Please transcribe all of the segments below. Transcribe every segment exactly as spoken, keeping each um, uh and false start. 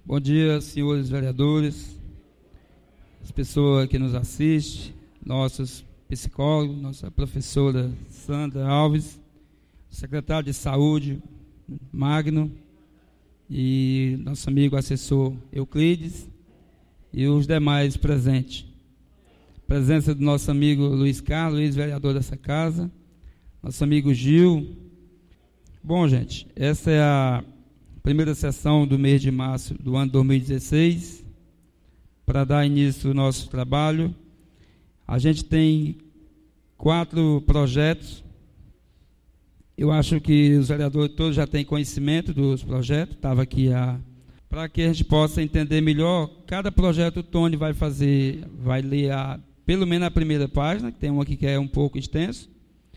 Bom dia, senhores vereadores, as pessoas que nos assistem, nossos psicólogos, nossa professora Sandra Alves, secretário de Saúde, Magno, e nosso amigo assessor Euclides, e os demais presentes. Presença do nosso amigo Luiz Carlos, ex-vereador dessa casa, nosso amigo Gil. Bom, gente, essa é a primeira sessão do mês de março do ano dois mil e dezesseis, para dar início ao nosso trabalho. A gente tem quatro projetos. Eu acho que os vereadores todos já têm conhecimento dos projetos, estava aqui a... para que a gente possa entender melhor, cada projeto o Tony vai fazer, vai ler a, pelo menos a primeira página, que tem um aqui que é um pouco extenso,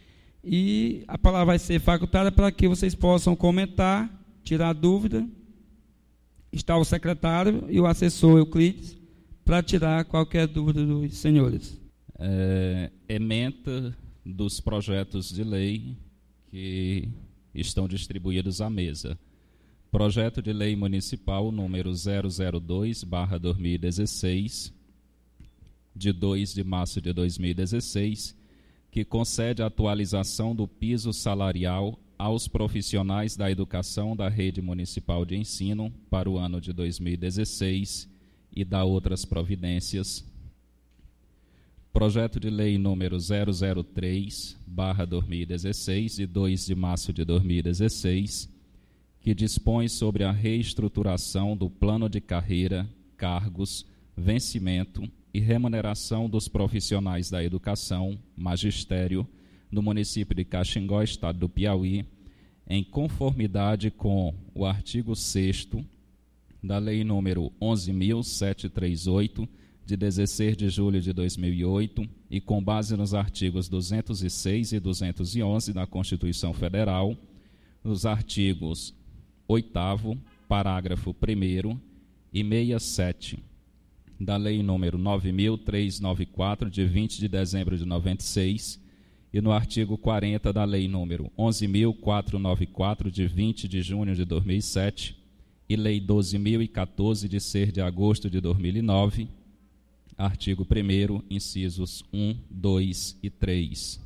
e a palavra vai ser facultada para que vocês possam comentar, tirar dúvida. Está o secretário e o assessor Euclides para tirar qualquer dúvida dos senhores. É, ementa dos projetos de lei que estão distribuídos à mesa. Projeto de lei municipal número zero zero dois barra dois mil e dezesseis, de dois de março de dois mil e dezesseis, que concede a atualização do piso salarial aos profissionais da educação da rede municipal de ensino para o ano de dois mil e dezesseis e dá outras providências. Projeto de lei número zero zero três barra dois mil e dezesseis, de dois de março de dois mil e dezesseis, que dispõe sobre a reestruturação do plano de carreira, cargos, vencimento e remuneração dos profissionais da educação, magistério, no município de Caxingó, estado do Piauí, em conformidade com o artigo sexto da Lei número onze mil setecentos e trinta e oito, de dezesseis de julho de dois mil e oito, e com base nos artigos duzentos e seis e duzentos e onze da Constituição Federal, nos artigos oitavo, parágrafo primeiro e sessenta e sete da Lei número nove mil trezentos e noventa e quatro, de vinte de dezembro de noventa e seis, e no artigo quarenta da Lei número onze mil quatrocentos e noventa e quatro, de vinte de junho de dois mil e sete, e Lei doze mil e quatorze, de seis de agosto de dois mil e nove, artigo primeiro, incisos um, dois e três.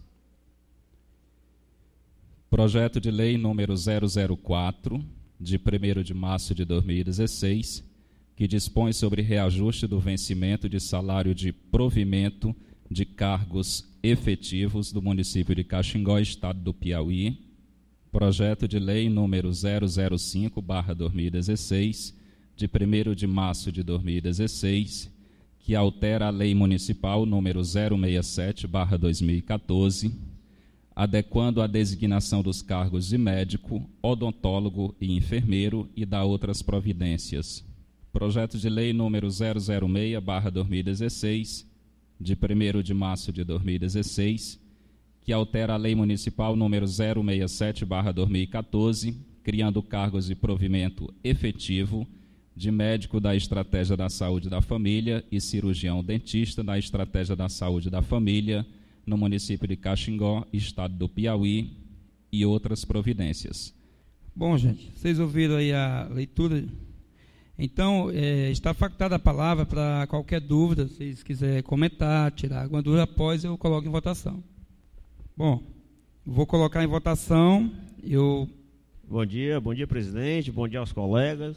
Projeto de lei número zero zero quatro, de primeiro de março de dois mil e dezesseis, que dispõe sobre reajuste do vencimento de salário de provimento de cargos efetivos do município de Caxingó, estado do Piauí. Projeto de lei número zero zero cinco barra dois mil e dezesseis, de primeiro de março de dois mil e dezesseis, que altera a lei municipal número zero sessenta e sete barra dois mil e quatorze, adequando a designação dos cargos de médico, odontólogo e enfermeiro e dá outras providências. Projeto de lei número zero zero seis barra dois mil e dezesseis, de primeiro de março de dois mil e dezesseis, que altera a lei municipal número zero sessenta e sete barra dois mil e quatorze, criando cargos de provimento efetivo de médico da Estratégia da Saúde da Família e cirurgião dentista da Estratégia da Saúde da Família no município de Caxingó, estado do Piauí, e outras providências. Bom, gente, vocês ouviram aí a leitura. Então, é, está facultada a palavra para qualquer dúvida, se vocês quiserem comentar, tirar alguma dúvida, após eu coloco em votação. Bom, vou colocar em votação. Eu... Bom dia, bom dia, presidente, bom dia aos colegas,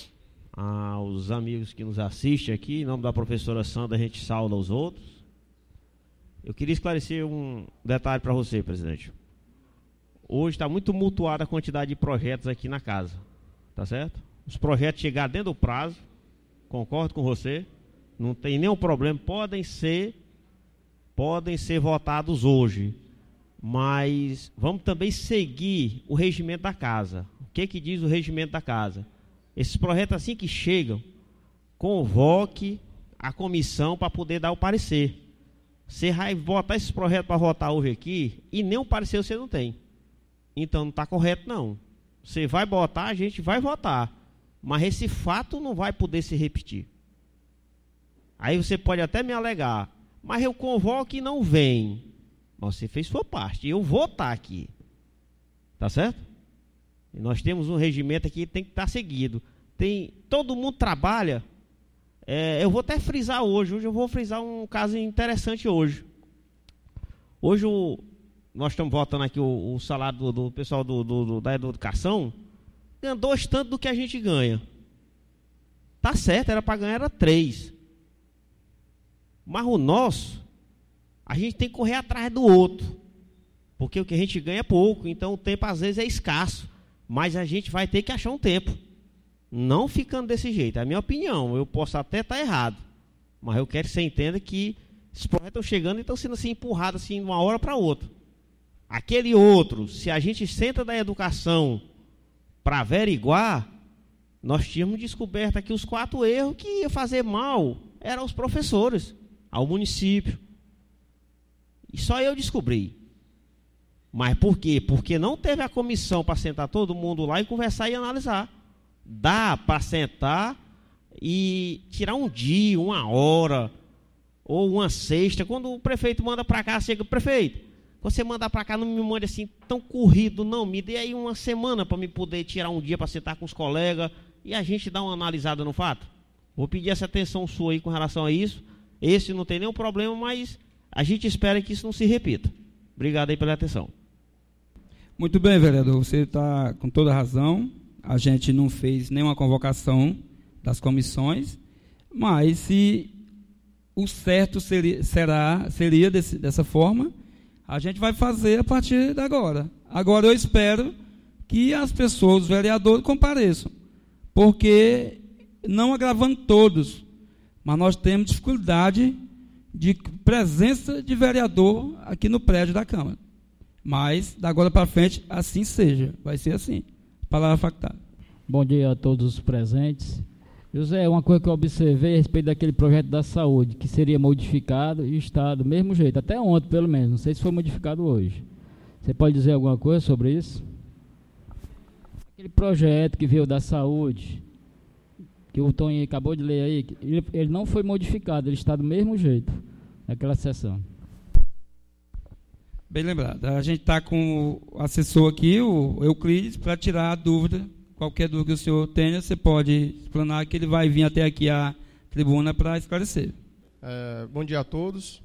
aos amigos que nos assistem aqui. Em nome da professora Sandra, a gente sauda os outros. Eu queria esclarecer um detalhe para você, presidente. Hoje está muito tumultuada a quantidade de projetos aqui na casa, tá certo? Os projetos chegaram dentro do prazo, concordo com você, não tem nenhum problema, podem ser, podem ser votados hoje, mas vamos também seguir o regimento da casa. O que que diz o regimento da casa? Esses projetos, assim que chegam, convoque a comissão para poder dar o parecer. Você vai votar esses projetos para votar hoje aqui e nem o parecer você não tem. Então não está correto não. Você vai votar, a gente vai votar, mas esse fato não vai poder se repetir. Aí você pode até me alegar, mas eu convoco e não vem. Mas você fez sua parte, eu vou estar aqui. Tá certo? E nós temos um regimento aqui que tem que estar seguido. tem, todo mundo trabalha. É, eu vou até frisar hoje, hoje eu vou frisar um caso interessante hoje. Hoje o, nós estamos votando aqui o, o salário do, do pessoal do, do, do, da educação, ganha dois tanto do que a gente ganha. Tá certo, era para ganhar, era três. Mas o nosso, a gente tem que correr atrás do outro. Porque o que a gente ganha é pouco, então o tempo às vezes é escasso. Mas a gente vai ter que achar um tempo. Não ficando desse jeito, é a minha opinião. Eu posso até estar errado, mas eu quero que você entenda que esses projetos estão chegando e estão sendo assim, empurrados assim, de uma hora para outra. Aquele outro, se a gente senta da educação para averiguar, nós tínhamos descoberto aqui os quatro erros que ia fazer mal eram os professores, ao município. E só eu descobri. Mas por quê? Porque não teve a comissão para sentar todo mundo lá e conversar e analisar. Dá para sentar e tirar um dia, uma hora, ou uma sexta. Quando o prefeito manda para cá, chega, prefeito, você mandar para cá, não me mande assim tão corrido, não. Me dê aí uma semana para me poder tirar um dia para sentar com os colegas e a gente dar uma analisada no fato. Vou pedir essa atenção sua aí com relação a isso. Esse não tem nenhum problema, mas a gente espera que isso não se repita. Obrigado aí pela atenção. Muito bem, vereador, você está com toda a razão. A gente não fez nenhuma convocação das comissões, mas se o certo seria, será, seria desse, dessa forma, a gente vai fazer a partir de agora. Agora eu espero que as pessoas, os vereadores, compareçam, porque não agravando todos, mas nós temos dificuldade de presença de vereador aqui no prédio da Câmara. Mas, da agora para frente, assim seja, vai ser assim. Palavra factada. Bom dia a todos os presentes. José, uma coisa que eu observei a respeito daquele projeto da saúde, que seria modificado e está do mesmo jeito, até ontem pelo menos, não sei se foi modificado hoje. Você pode dizer alguma coisa sobre isso? Aquele projeto que veio da saúde, que o Tony acabou de ler aí, ele, ele não foi modificado, ele está do mesmo jeito, naquela sessão. Bem lembrado. A gente está com o assessor aqui, o Euclides, para tirar a dúvida. Qualquer dúvida que o senhor tenha, você pode explanar que ele vai vir até aqui à tribuna para esclarecer. É, bom dia a todos.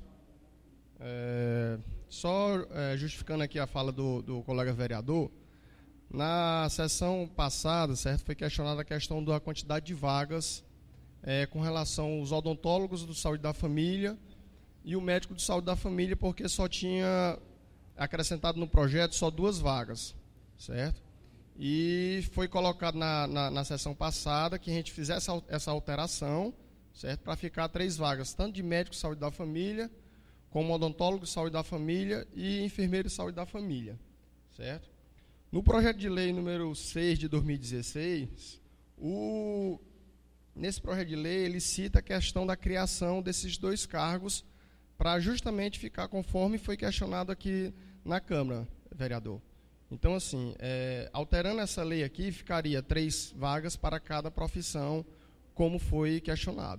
É, só é, justificando aqui a fala do, do colega vereador, na sessão passada, certo, foi questionada a questão da quantidade de vagas é, com relação aos odontólogos do Saúde da Família e o médico de Saúde da Família, porque só tinha acrescentado no projeto só duas vagas, certo? E foi colocado na, na, na sessão passada que a gente fizesse essa alteração, certo? Para ficar três vagas, tanto de médico de saúde da família, como odontólogo de saúde da família e enfermeiro de saúde da família, certo? No projeto de lei número seis de dois mil e dezesseis, o, nesse projeto de lei ele cita a questão da criação desses dois cargos para justamente ficar conforme foi questionado aqui na Câmara, vereador. Então, assim, é, alterando essa lei aqui, ficaria três vagas para cada profissão, como foi questionado.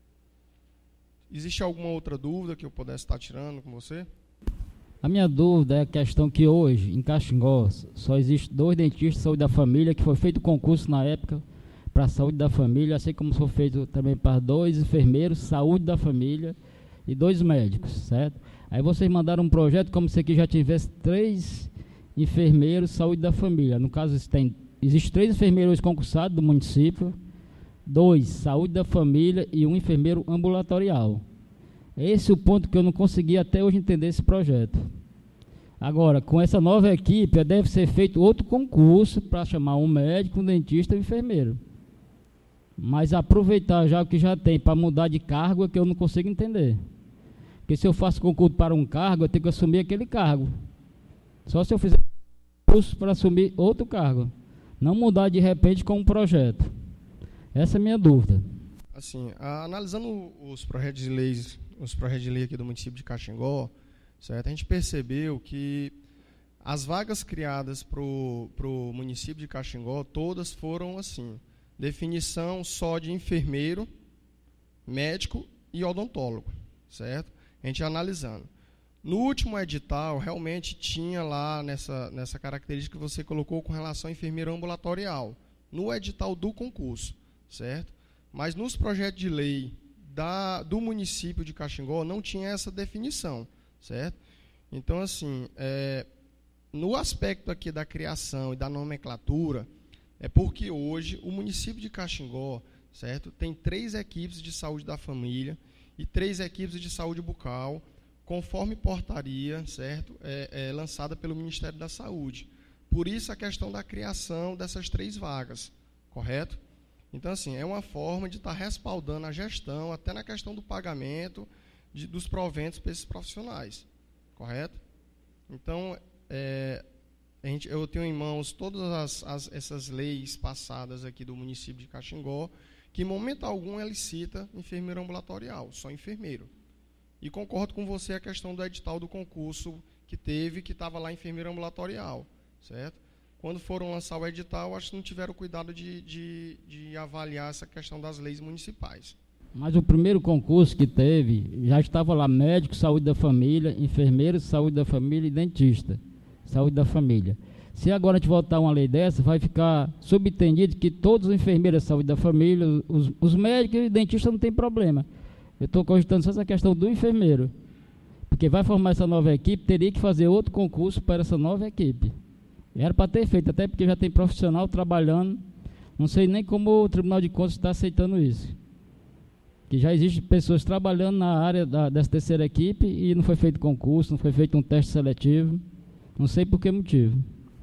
Existe alguma outra dúvida que eu pudesse estar tirando com você? A minha dúvida é a questão que hoje, em Caxingó, só existe dois dentistas de saúde da família, que foi feito concurso na época para a saúde da família, assim como foi feito também para dois enfermeiros, saúde da família, e dois médicos, certo? Aí vocês mandaram um projeto como se aqui já tivesse três enfermeiros, saúde da família. No caso, tem, existe três enfermeiros concursados do município, dois, saúde da família e um enfermeiro ambulatorial. Esse é o ponto que eu não consegui até hoje entender esse projeto. Agora, com essa nova equipe, deve ser feito outro concurso para chamar um médico, um dentista e um enfermeiro. Mas aproveitar já o que já tem para mudar de cargo é que eu não consigo entender. Porque se eu faço concurso para um cargo, eu tenho que assumir aquele cargo. Só se eu fizer concurso para assumir outro cargo. Não mudar de repente com um projeto. Essa é a minha dúvida. Assim, a, analisando os projetos de lei, os projetos de lei aqui do município de Caxingó, certo? A gente percebeu que as vagas criadas para o município de Caxingó, todas foram assim, definição só de enfermeiro, médico e odontólogo, certo? A gente analisando. No último edital, realmente tinha lá nessa, nessa característica que você colocou com relação ao enfermeiro ambulatorial, no edital do concurso. certo? Mas nos projetos de lei da, do município de Caxingó não tinha essa definição, certo? Então, assim, é, no aspecto aqui da criação e da nomenclatura, é porque hoje o município de Caxingó, certo, tem três equipes de saúde da família e três equipes de saúde bucal, conforme portaria, certo, é, é lançada pelo Ministério da Saúde. Por isso a questão da criação dessas três vagas, correto? Então, assim, é uma forma de estar respaldando a gestão, até na questão do pagamento de, dos proventos para esses profissionais, correto? Então, é, a gente, eu tenho em mãos todas as, as, essas leis passadas aqui do município de Caxingó, que em momento algum ele cita enfermeiro ambulatorial, só enfermeiro. E concordo com você a questão do edital do concurso que teve, que estava lá enfermeiro ambulatorial, certo? Quando foram lançar o edital, acho que não tiveram cuidado de, de, de avaliar essa questão das leis municipais. Mas o primeiro concurso que teve, já estava lá médico, saúde da família, enfermeiro, saúde da família e dentista, saúde da família. Se agora a gente voltar uma lei dessa, vai ficar subentendido que todos os enfermeiros da saúde da família, os, os médicos e dentistas não tem problema. Eu estou cogitando só essa questão do enfermeiro. Porque vai formar essa nova equipe, teria que fazer outro concurso para essa nova equipe. Era para ter feito, até porque já tem profissional trabalhando. Não sei nem como o Tribunal de Contas está aceitando isso. Que já existem pessoas trabalhando na área da, dessa terceira equipe e não foi feito concurso, não foi feito um teste seletivo. Não sei por que motivo.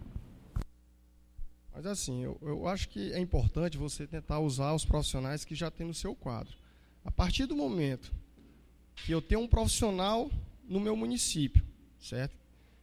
Mas assim, eu, eu acho que é importante você tentar usar os profissionais que já tem no seu quadro. A partir do momento que eu tenho um profissional no meu município, certo?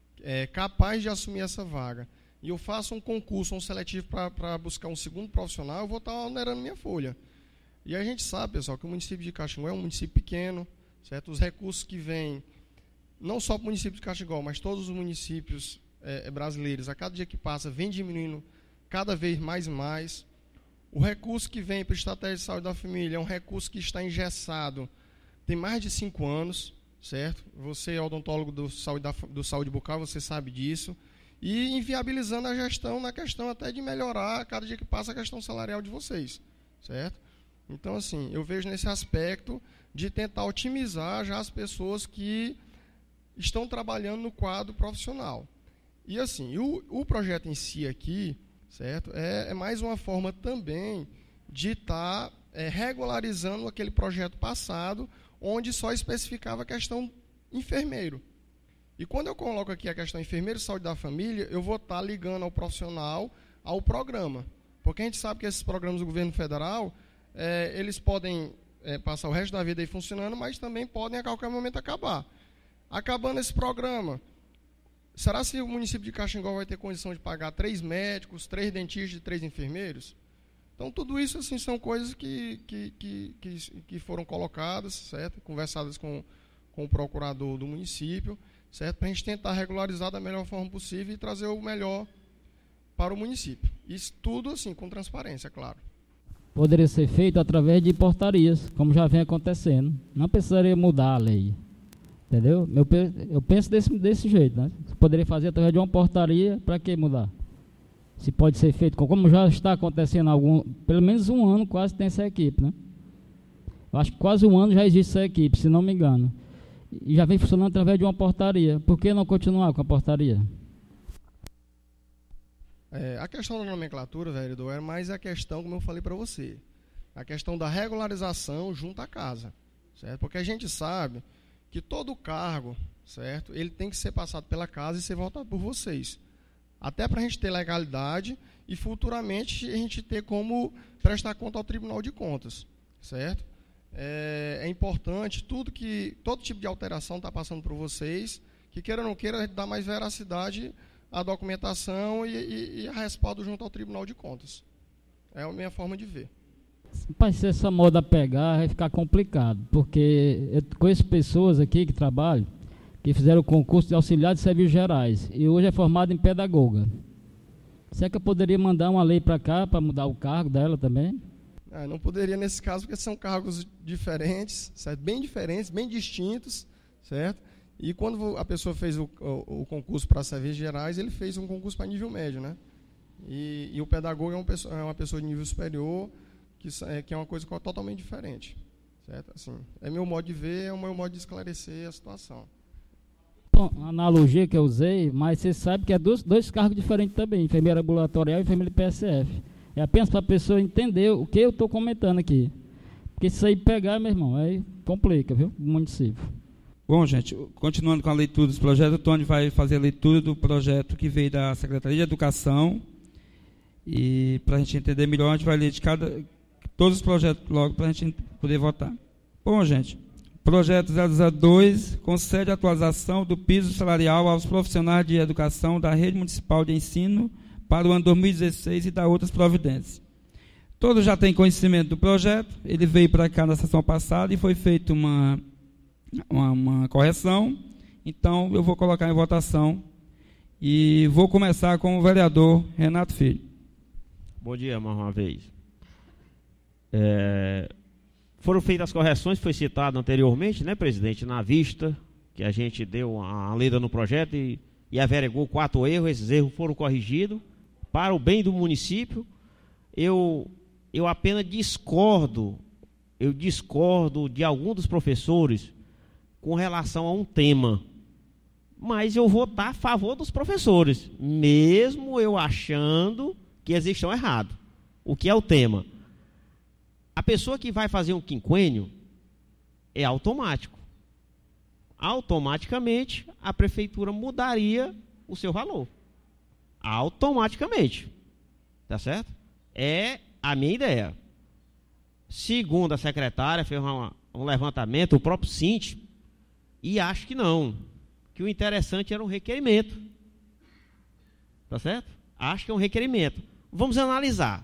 É capaz de assumir essa vaga, e eu faço um concurso, um seletivo para buscar um segundo profissional, eu vou estar onerando minha folha. E a gente sabe, pessoal, que o município de Caxingó é um município pequeno, certo? Os recursos que vêm, não só para o município de Caxingó, mas todos os municípios é, brasileiros, a cada dia que passa, vem diminuindo cada vez mais e mais. O recurso que vem para a estratégia de saúde da família é um recurso que está engessado, tem mais de cinco anos, certo? Você é odontólogo do saúde, da, do saúde bucal, você sabe disso. E inviabilizando a gestão na questão até de melhorar, cada dia que passa, a questão salarial de vocês, certo? Então, assim, eu vejo nesse aspecto de tentar otimizar já as pessoas que estão trabalhando no quadro profissional. E, assim, o, o projeto em si aqui, certo? É, é mais uma forma também de estar tá, é, regularizando aquele projeto passado, onde só especificava a questão enfermeiro. E quando eu coloco aqui a questão enfermeiro e saúde da família, eu vou estar tá ligando ao profissional ao programa. Porque a gente sabe que esses programas do governo federal, é, eles podem é, passar o resto da vida aí funcionando, mas também podem a qualquer momento acabar. Acabando esse programa, será que o município de Caxingó vai ter condição de pagar três médicos, três dentistas e três enfermeiros? Então, tudo isso assim, são coisas que, que, que, que, que foram colocadas, certo? Conversadas com, com o procurador do município, certo? Para a gente tentar regularizar da melhor forma possível e trazer o melhor para o município. Isso tudo assim, com transparência, claro. Poderia ser feito através de portarias, como já vem acontecendo. Não precisaria mudar a lei. Entendeu? Eu, eu penso desse, desse jeito, né? Poderia fazer através de uma portaria, para que mudar? Se pode ser feito, como já está acontecendo algum, pelo menos um ano quase tem essa equipe, né? Eu acho que quase um ano já existe essa equipe, se não me engano. E já vem funcionando através de uma portaria. Por que não continuar com a portaria? É, a questão da nomenclatura, vereador, é mais a questão, como eu falei para você, a questão da regularização junto à casa, certo? Porque a gente sabe que todo cargo, certo, ele tem que ser passado pela casa e ser votado por vocês. Até para a gente ter legalidade e futuramente a gente ter como prestar conta ao Tribunal de Contas, certo? É, é importante, tudo que, todo tipo de alteração está passando por vocês, que queira ou não queira, a gente dá mais veracidade à documentação e, e, e a respaldo junto ao Tribunal de Contas. É a minha forma de ver. Mas se essa moda pegar, vai ficar complicado, porque eu conheço pessoas aqui que trabalham, que fizeram o concurso de auxiliar de serviços gerais, e hoje é formado em pedagoga. Será que eu poderia mandar uma lei para cá, para mudar o cargo dela também? Ah, não poderia nesse caso, porque são cargos diferentes, certo? Bem diferentes, bem distintos, certo? E quando a pessoa fez o, o, o concurso para serviços gerais, ele fez um concurso para nível médio, né? E, e o pedagogo é uma pessoa, é uma pessoa de nível superior, que, é, que é uma coisa totalmente diferente. Certo? Assim, é meu modo de ver, é o meu modo de esclarecer a situação. Bom, a analogia que eu usei, mas você sabe que é dois, dois cargos diferentes também, enfermeira ambulatorial e enfermeira P S F. É apenas para a pessoa entender o que eu estou comentando aqui. Porque se aí pegar, meu irmão, aí complica, viu, o município. Bom, gente, continuando com a leitura dos projetos, o Tony vai fazer a leitura do projeto que veio da Secretaria de Educação. E para a gente entender melhor, a gente vai ler de cada, todos os projetos logo para a gente poder votar. Bom, gente, projeto zero zero dois concede a atualização do piso salarial aos profissionais de educação da rede municipal de ensino para o ano dois mil e dezesseis e dá outras providências. Todos já têm conhecimento do projeto, ele veio para cá na sessão passada e foi feita uma, uma, uma correção, então eu vou colocar em votação e vou começar com o vereador Renato Filho. Bom dia, mais uma vez. É, foram feitas as correções, foi citado anteriormente, né, presidente, na vista, que a gente deu a lida no projeto e, e averigou quatro erros, esses erros foram corrigidos para o bem do município. Eu, eu apenas discordo, eu discordo de alguns dos professores com relação a um tema, mas eu vou estar a favor dos professores, mesmo eu achando que eles estão errados. O que é o tema? A pessoa que vai fazer um quinquênio é automático. Automaticamente, a prefeitura mudaria o seu valor. Automaticamente. Tá certo? É a minha ideia. Segundo a secretária, fez uma, um levantamento, o próprio síndico, e acho que não. Que o interessante era um requerimento. Tá certo? Acho que é um requerimento. Vamos analisar.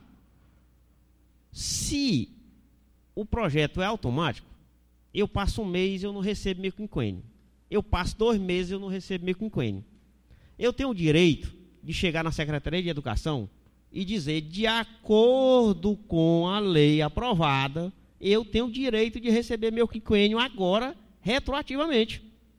Se o projeto é automático, eu passo um mês e eu não recebo meu quinquênio. Eu passo dois meses e eu não recebo meu quinquênio. Eu tenho o direito de chegar na Secretaria de Educação e dizer, de acordo com a lei aprovada, eu tenho o direito de receber meu quinquênio agora, retroativamente.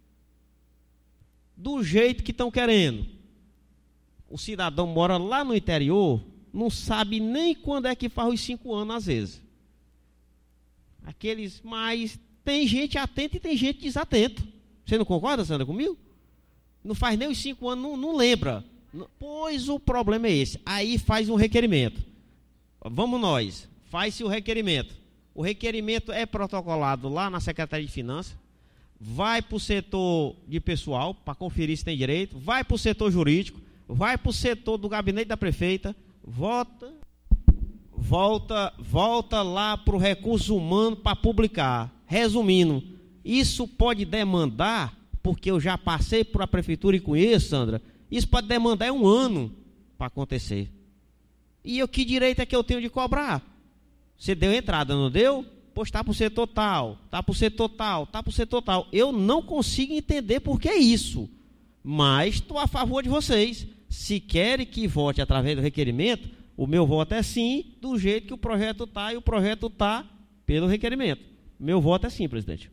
Do jeito que estão querendo. O cidadão mora lá no interior, não sabe nem quando é que faz os cinco anos, às vezes. Aqueles, mas tem gente atenta e tem gente desatento. Você não concorda, Sandra, comigo? Não faz nem os cinco anos, não, não lembra. Pois o problema é esse. Aí faz um requerimento. Vamos nós, faz-se o requerimento. O requerimento é protocolado lá na Secretaria de Finanças, vai para o setor de pessoal, para conferir se tem direito, vai para o setor jurídico, vai para o setor do gabinete da prefeita, volta, volta, volta lá para o recurso humano para publicar. Resumindo, isso pode demandar, porque eu já passei por a prefeitura e conheço, Sandra, isso pode demandar um ano para acontecer. E eu, que direito é que eu tenho de cobrar? Você deu entrada, não deu? Pois está para o setor tal, está para o setor tal, está para o setor tal. Eu não consigo entender por que isso, mas estou a favor de vocês. Se querem que vote através do requerimento, o meu voto é sim, do jeito que o projeto está, e o projeto está pelo requerimento. Meu voto é sim, presidente.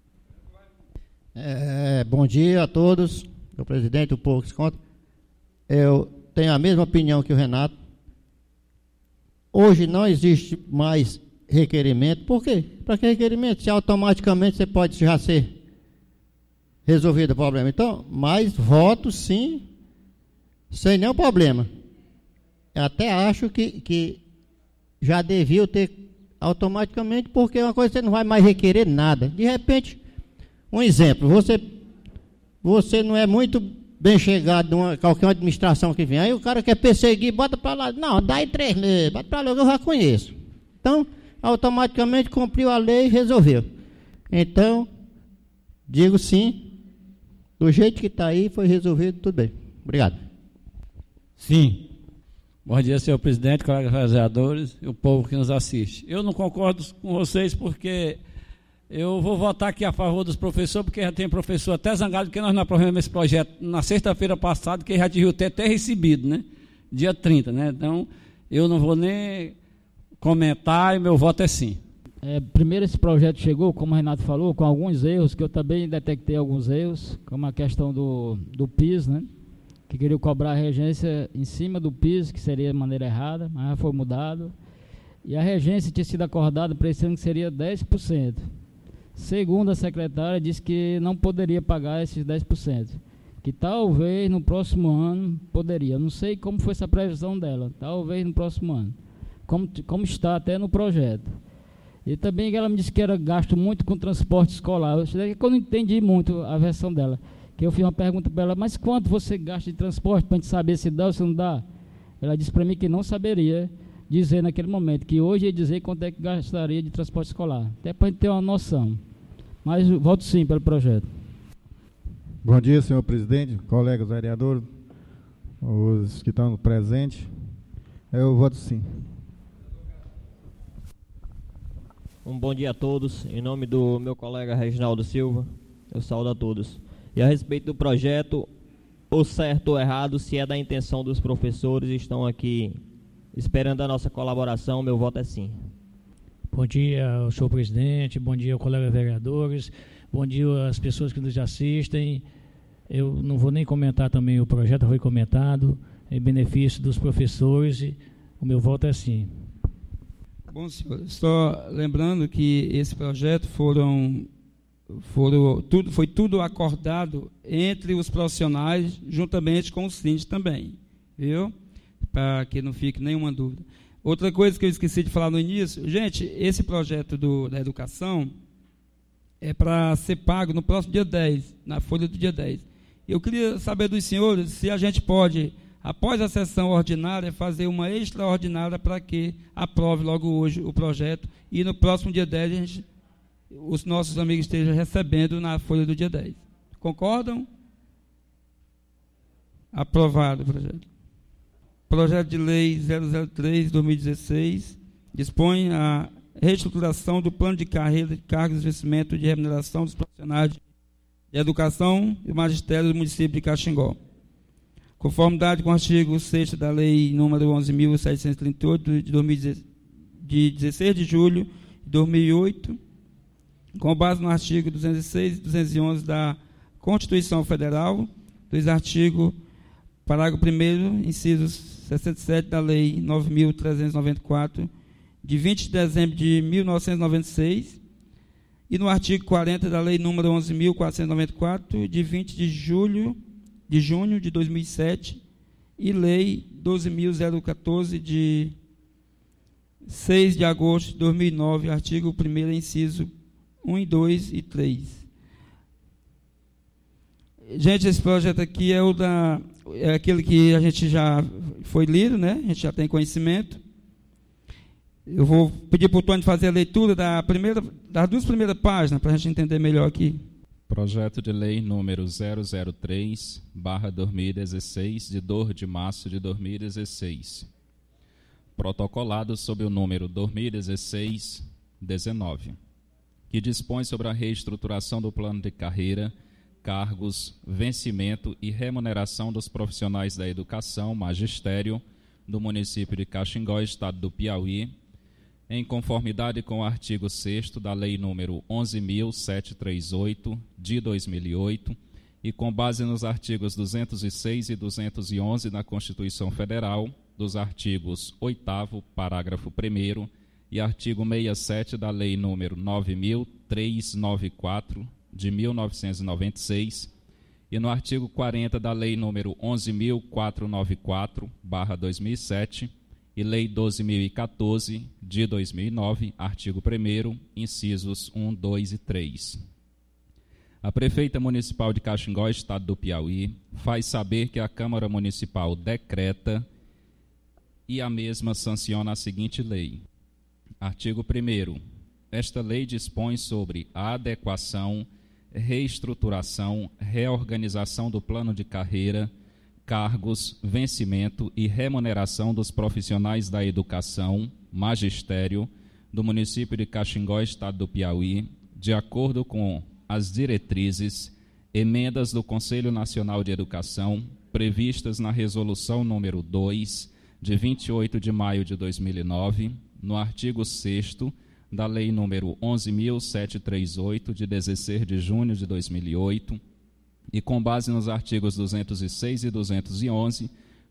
É, bom dia a todos, o presidente, o povo que se conta. Eu tenho a mesma opinião que o Renato. Hoje não existe mais requerimento. Por quê? Para que requerimento? Se automaticamente você pode já ser resolvido o problema. Então, mas voto sim, sem nenhum problema. Eu até acho que, que já devia ter automaticamente, porque é uma coisa que você não vai mais requerer nada. De repente, um exemplo, você, você não é muito bem chegado numa qualquer administração que vem, aí o cara quer perseguir, bota para lá, não, dá em três meses, bota para lá, eu já conheço. Então, automaticamente cumpriu a lei e resolveu. Então, digo sim, do jeito que está aí, foi resolvido, tudo bem. Obrigado. Sim. Bom dia, senhor presidente, colegas vereadores e o povo que nos assiste. Eu não concordo com vocês porque eu vou votar aqui a favor dos professores, porque já tem professor até zangado, porque nós não aprovamos esse projeto na sexta-feira passada, que já devia ter até recebido, né? Dia trinta, né? Então, eu não vou nem comentar e meu voto é sim. É, primeiro, esse projeto chegou, como o Renato falou, com alguns erros, que eu também detectei alguns erros, como a questão do, do piso, né? Que queria cobrar a regência em cima do piso, que seria de maneira errada, mas já foi mudado. E a regência tinha sido acordada para esse ano que seria dez por cento. Segundo a secretária, disse que não poderia pagar esses dez por cento. Que talvez no próximo ano poderia. Não sei como foi essa previsão dela. Talvez no próximo ano. Como, como está até no projeto. E também ela me disse que era gasto muito com transporte escolar. Eu, eu não entendi muito a versão dela. Que eu fiz uma pergunta para ela, mas quanto você gasta de transporte para a gente saber se dá ou se não dá? Ela disse para mim que não saberia dizer naquele momento, que hoje ia dizer quanto é que gastaria de transporte escolar, até para a gente ter uma noção. Mas voto sim pelo projeto. Bom dia, senhor presidente, colegas vereadores, os que estão presentes. Eu voto sim. Um bom dia a todos. Em nome do meu colega Reginaldo Silva, eu saúdo a todos. E a respeito do projeto, ou certo ou errado, se é da intenção dos professores, estão aqui esperando a nossa colaboração, meu voto é sim. Bom dia ao senhor presidente, bom dia ao colega vereadores, bom dia às pessoas que nos assistem. Eu não vou nem comentar também, o projeto foi comentado, em benefício dos professores, e o meu voto é sim. Bom, senhor, só lembrando que esse projeto foram, foram tudo, foi tudo acordado entre os profissionais, juntamente com o síndico também, viu? Para que não fique nenhuma dúvida. Outra coisa que eu esqueci de falar no início, gente, esse projeto do, da educação é para ser pago no próximo dia dez, na folha do dia dez. Eu queria saber dos senhores se a gente pode, após a sessão ordinária, fazer uma extraordinária para que aprove logo hoje o projeto e no próximo dia dez a gente, os nossos amigos estejam recebendo na folha do dia dez. Concordam? Aprovado o projeto. Projeto de Lei zero zero três, dois mil e dezesseis, dispõe a reestruturação do plano de carreira, de cargos e vencimento de remuneração dos profissionais de educação e magistério do município de Caxingó. Conformidade com o artigo sexto da Lei número onze mil setecentos e trinta e oito, de, dois mil e dezesseis, de dezesseis de julho de dois mil e oito, com base no artigo duzentos e seis e duzentos e onze da Constituição Federal, dos artigos parágrafo primeiro, incisos sessenta e sete da Lei nove mil trezentos e noventa e quatro, de vinte de dezembro de mil novecentos e noventa e seis, e no artigo quarenta da Lei número onze mil quatrocentos e noventa e quatro, de vinte de julho, de junho de dois mil e sete, e Lei doze mil quatorze, de seis de agosto de dois mil e nove, artigo primeiro, inciso um, dois e três. Gente, esse projeto aqui é, o da, é aquele que a gente já foi lido, né? A gente já tem conhecimento. Eu vou pedir para o Tony fazer a leitura da primeira, das duas primeiras páginas, para a gente entender melhor aqui. Projeto de Lei número zero zero três barra dois mil e dezesseis, de dois de março de dois mil e dezesseis. Protocolado sob o número dois mil e dezesseis dezenove, que dispõe sobre a reestruturação do plano de carreira, cargos, vencimento e remuneração dos profissionais da educação, magistério, do município de Caxingó, estado do Piauí, em conformidade com o artigo sexto da Lei número onze mil setecentos e trinta e oito, de dois mil e oito, e com base nos artigos duzentos e seis e duzentos e onze da Constituição Federal, dos artigos oitavo, parágrafo primeiro, e artigo sessenta e sete da Lei número nove mil trezentos e noventa e quatro, de mil novecentos e noventa e seis, e no artigo quarenta da Lei número onze mil quatrocentos e noventa e quatro, barra dois mil e sete, e Lei doze mil e quatorze, de dois mil e nove, artigo primeiro, incisos um, dois e três. A Prefeita Municipal de Caxingó, estado do Piauí, faz saber que a Câmara Municipal decreta e a mesma sanciona a seguinte lei. Artigo primeiro. Esta lei dispõe sobre a adequação, reestruturação, reorganização do plano de carreira, cargos, vencimento e remuneração dos profissionais da educação, magistério, do município de Caxingó, estado do Piauí, de acordo com as diretrizes, emendas do Conselho Nacional de Educação, previstas na Resolução número dois, de vinte e oito de maio de dois mil e nove, no artigo sexto da Lei número onze mil setecentos e trinta e oito, de dezesseis de junho de dois mil e oito, e com base nos artigos duzentos e seis e duzentos e onze,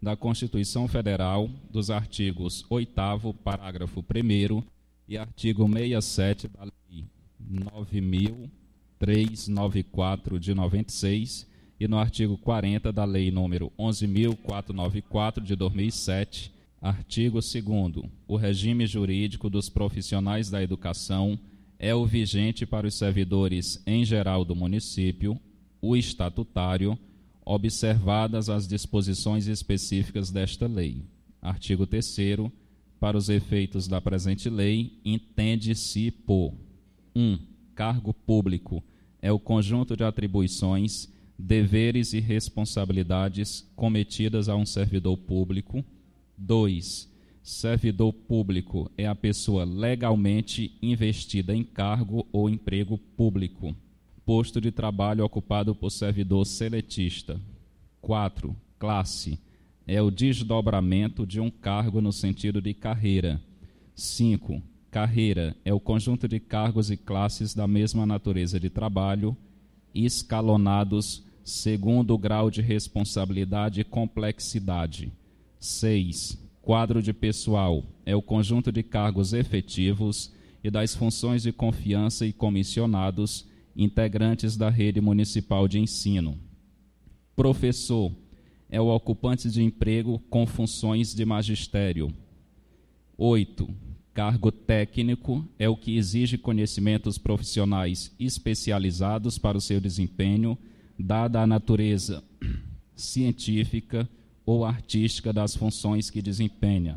da Constituição Federal, dos artigos oitavo, parágrafo primeiro e artigo sessenta e sete da Lei nove mil trezentos e noventa e quatro de noventa e seis e no artigo quarenta da Lei número onze mil quatrocentos e noventa e quatro de dois mil e sete, artigo segundo. O regime jurídico dos profissionais da educação é o vigente para os servidores em geral do município, o estatutário, observadas as disposições específicas desta lei. Artigo terceiro. Para os efeitos da presente lei, entende-se por um. Cargo público é o conjunto de atribuições, deveres e responsabilidades cometidas a um servidor público. dois. Servidor público é a pessoa legalmente investida em cargo ou emprego público. Posto de trabalho ocupado por servidor seletista. quatro. Classe é o desdobramento de um cargo no sentido de carreira. cinco. Carreira é o conjunto de cargos e classes da mesma natureza de trabalho, escalonados segundo o grau de responsabilidade e complexidade. seis. Quadro de pessoal é o conjunto de cargos efetivos e das funções de confiança e comissionados integrantes da rede municipal de ensino. Professor é o ocupante de emprego com funções de magistério. oito. Cargo técnico é o que exige conhecimentos profissionais especializados para o seu desempenho, dada a natureza científica ou artística das funções que desempenha.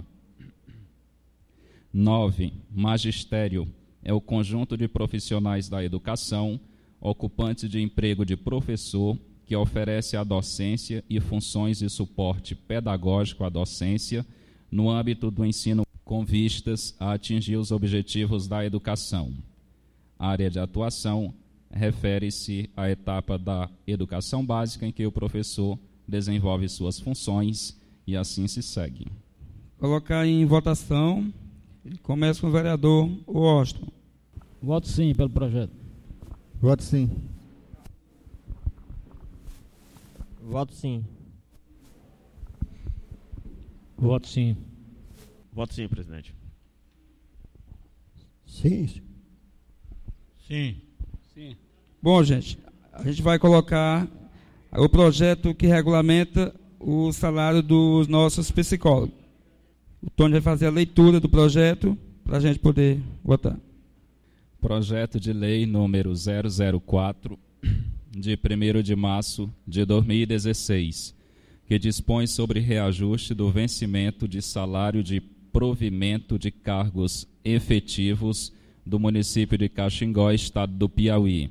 nove. Magistério é o conjunto de profissionais da educação, ocupantes de emprego de professor, que oferece a docência e funções de suporte pedagógico à docência no âmbito do ensino com vistas a atingir os objetivos da educação. A área de atuação refere-se à etapa da educação básica em que o professor desenvolve suas funções e assim se segue. Colocar em votação. Começa com o vereador Washington. Voto sim pelo projeto. Voto sim. Voto sim. Voto sim. Voto sim, presidente. Sim. Sim. Sim. Bom, gente, a gente vai colocar o projeto que regulamenta o salário dos nossos psicólogos. O Tony vai fazer a leitura do projeto para a gente poder votar. Projeto de lei número zero zero quatro, de primeiro de março de dois mil e dezesseis, que dispõe sobre reajuste do vencimento de salário de provimento de cargos efetivos do município de Caxingó, estado do Piauí.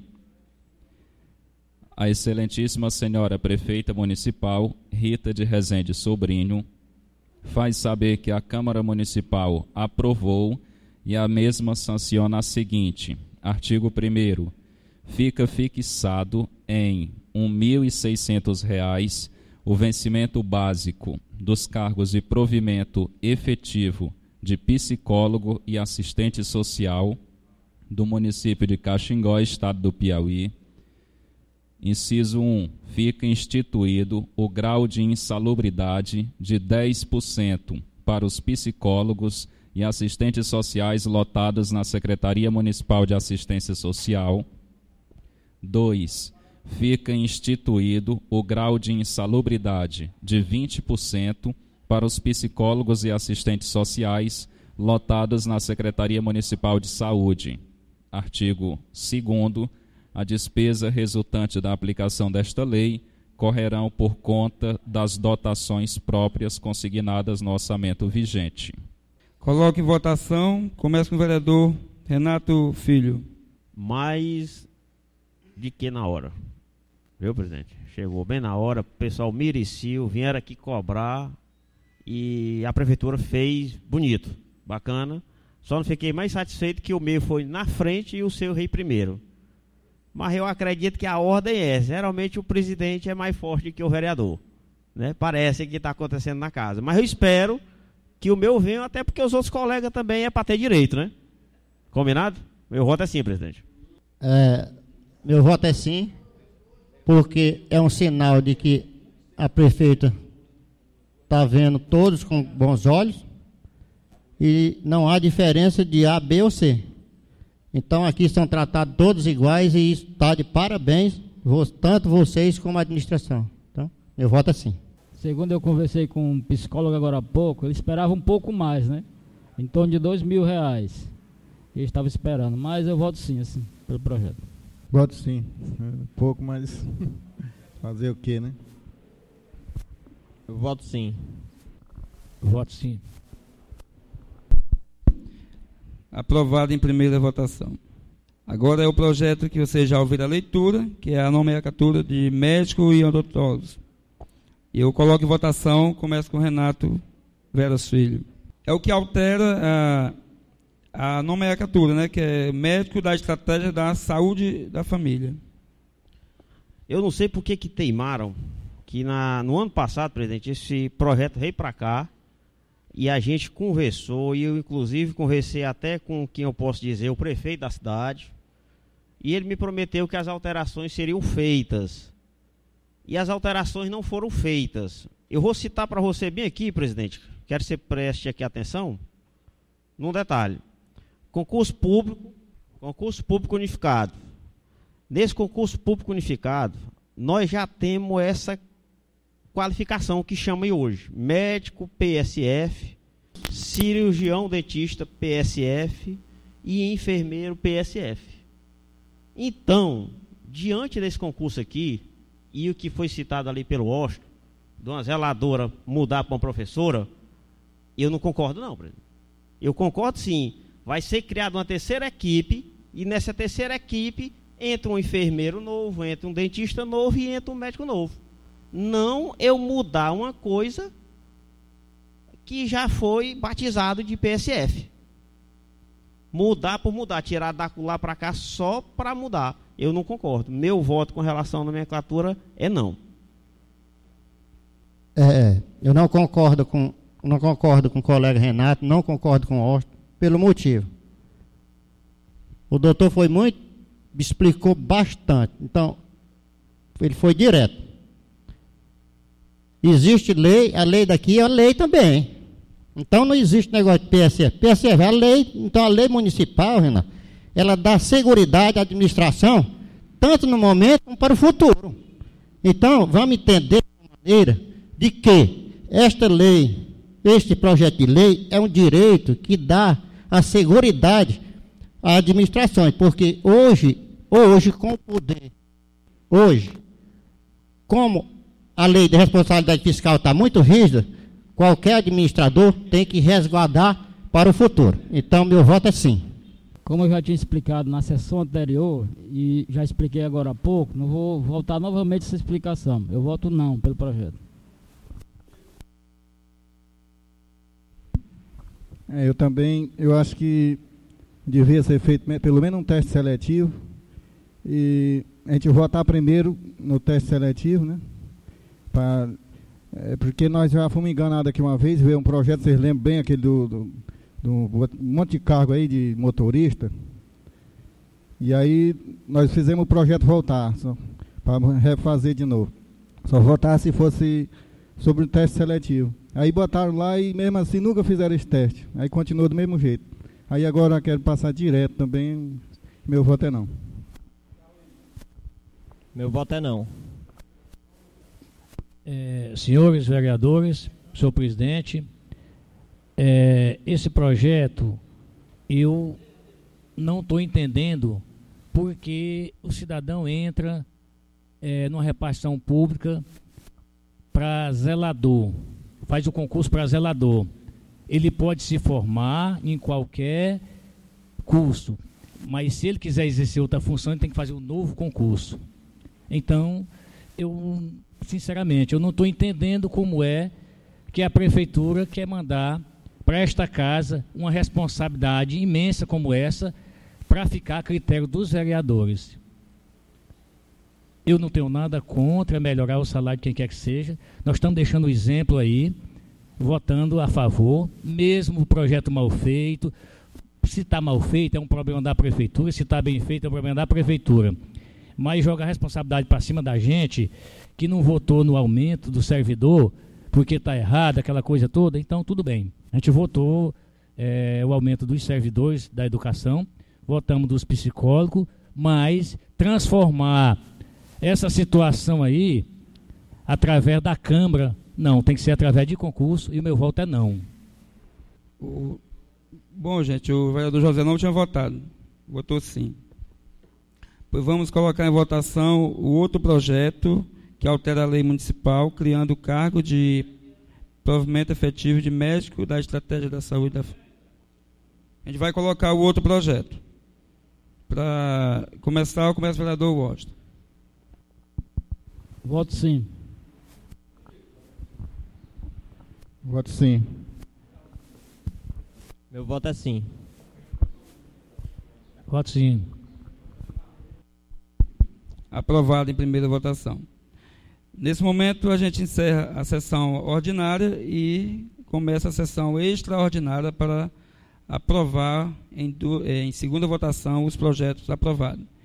A excelentíssima senhora prefeita municipal, Rita de Rezende Sobrinho, faz saber que a Câmara Municipal aprovou e a mesma sanciona a seguinte: artigo primeiro. Fica fixado em um mil e seiscentos reais o vencimento básico dos cargos de provimento efetivo de psicólogo e assistente social do município de Caxingó, estado do Piauí. Inciso um. Fica instituído o grau de insalubridade de dez por cento para os psicólogos e assistentes sociais lotados na Secretaria Municipal de Assistência Social. dois. Fica instituído o grau de insalubridade de vinte por cento para os psicólogos e assistentes sociais lotados na Secretaria Municipal de Saúde. Artigo segundo. A despesa resultante da aplicação desta lei correrão por conta das dotações próprias consignadas no orçamento vigente. Coloque em votação. Começa com o vereador Renato Filho. Mais de que na hora. Viu, presidente? Chegou bem na hora, o pessoal mereceu, vieram aqui cobrar e a prefeitura fez bonito, bacana. Só não fiquei mais satisfeito que o meu foi na frente e o seu rei primeiro. Mas eu acredito que a ordem é essa. Geralmente o presidente é mais forte que o vereador, né? Parece que está acontecendo na casa. Mas eu espero que o meu venha, até porque os outros colegas também é para ter direito, né? Combinado? Meu voto é sim, presidente. É, meu voto é sim, porque é um sinal de que a prefeita está vendo todos com bons olhos e não há diferença de A, B ou C. Então aqui são tratados todos iguais e isso está de parabéns, tanto vocês como a administração. Então, eu voto assim. Segundo eu conversei com um psicólogo agora há pouco, ele esperava um pouco mais, né? Em torno de dois mil reais. Ele estava esperando, mas eu voto sim, assim, pelo projeto. Voto sim. Um pouco, mas fazer o quê, né? Eu voto sim. Voto sim. Aprovado em primeira votação. Agora é o projeto que vocês já ouviram a leitura, que é a nomenclatura de médico e odontólogos. Eu coloco em votação, começo com o Renato Veras Filho. É o que altera a, a nomenclatura, né, que é médico da estratégia da saúde da família. Eu não sei por que que teimaram que na, no ano passado, presidente, esse projeto veio para cá e a gente conversou, e eu inclusive conversei até com quem eu posso dizer, o prefeito da cidade, e ele me prometeu que as alterações seriam feitas. E as alterações não foram feitas. Eu vou citar para você bem aqui, presidente, quero que você preste aqui atenção, num detalhe. Concurso público, concurso público unificado. Nesse concurso público unificado, nós já temos essa qualificação que chama hoje. Médico, P S F, cirurgião dentista, P S F e enfermeiro, P S F. Então, diante desse concurso aqui, e o que foi citado ali pelo Washington, de uma zeladora mudar para uma professora, eu não concordo não, presidente. Eu concordo sim. Vai ser criada uma terceira equipe, e nessa terceira equipe entra um enfermeiro novo, entra um dentista novo e entra um médico novo. Não eu mudar uma coisa que já foi batizado de P S F. Mudar por mudar, tirar da lá para cá só para mudar. Eu não concordo. Meu voto com relação à nomenclatura é não. É, eu não concordo com, não concordo com o colega Renato, não concordo com o Austin, pelo motivo. O doutor foi muito, explicou bastante. Então, ele foi direto. Existe lei, a lei daqui é a lei também. Então não existe negócio de P S F. P S F é a lei, então a lei municipal, Renato, ela dá seguridade à administração, tanto no momento como para o futuro. Então, vamos entender de maneira de que esta lei, este projeto de lei, é um direito que dá a seguridade à administração, porque hoje, hoje, com o poder, hoje, como a lei de responsabilidade fiscal está muito rígida, qualquer administrador tem que resguardar para o futuro. Então, meu voto é sim. Como eu já tinha explicado na sessão anterior, e já expliquei agora há pouco, não vou voltar novamente essa explicação. Eu voto não pelo projeto. É, eu também, eu acho que devia ser feito pelo menos um teste seletivo, e a gente votar primeiro no teste seletivo, né? Pra, é, porque nós já fomos enganados aqui uma vez, veio um projeto, vocês lembram bem aquele do, do, do um monte de cargo aí de motorista, e aí nós fizemos o projeto voltar, para refazer de novo. Só votar se fosse sobre o teste seletivo. Aí botaram lá e mesmo assim nunca fizeram esse teste. Aí continuou do mesmo jeito. Aí agora eu quero passar direto também, meu voto é não. Meu voto é não. É, senhores vereadores, senhor presidente, é, esse projeto eu não estou entendendo porque o cidadão entra é, numa repartição pública para zelador, faz o concurso para zelador. Ele pode se formar em qualquer curso, mas se ele quiser exercer outra função, ele tem que fazer um novo concurso. Então, eu, sinceramente, eu não estou entendendo como é que a prefeitura quer mandar para esta casa uma responsabilidade imensa como essa para ficar a critério dos vereadores. Eu não tenho nada contra melhorar o salário de quem quer que seja. Nós estamos deixando o exemplo aí, votando a favor, mesmo o projeto mal feito. Se está mal feito, é um problema da prefeitura. Se está bem feito, é um problema da prefeitura. Mas jogar a responsabilidade para cima da gente, que não votou no aumento do servidor, porque está errado, aquela coisa toda. Então, tudo bem. A gente votou é, o aumento dos servidores da educação, votamos dos psicólogos, mas transformar essa situação aí através da Câmara, não, tem que ser através de concurso, e o meu voto é não. O, bom, gente, o vereador José não tinha votado, votou sim. Pois vamos colocar em votação o outro projeto que altera a lei municipal, criando o cargo de provimento efetivo de médico da estratégia da saúde. Da... A gente vai colocar o outro projeto. Para começar, começa o vereador Washington. Voto sim. Voto sim. Meu voto é sim. Voto sim. Aprovado em primeira votação. Nesse momento, a gente encerra a sessão ordinária e começa a sessão extraordinária para aprovar em, do, em segunda votação os projetos aprovados.